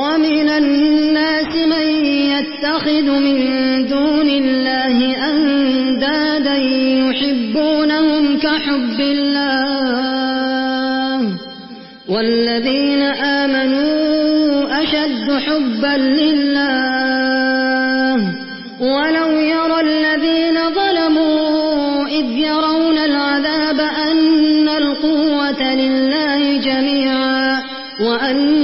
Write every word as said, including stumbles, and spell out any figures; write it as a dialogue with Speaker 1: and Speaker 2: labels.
Speaker 1: ومن الناس من يتخذ من دون الله أندادا يحبونهم كحب الله والذين آمنوا أشد حبا لله ولو يرى الذين ظلموا إذ يرون العذاب أن القوة لله جميعا وأن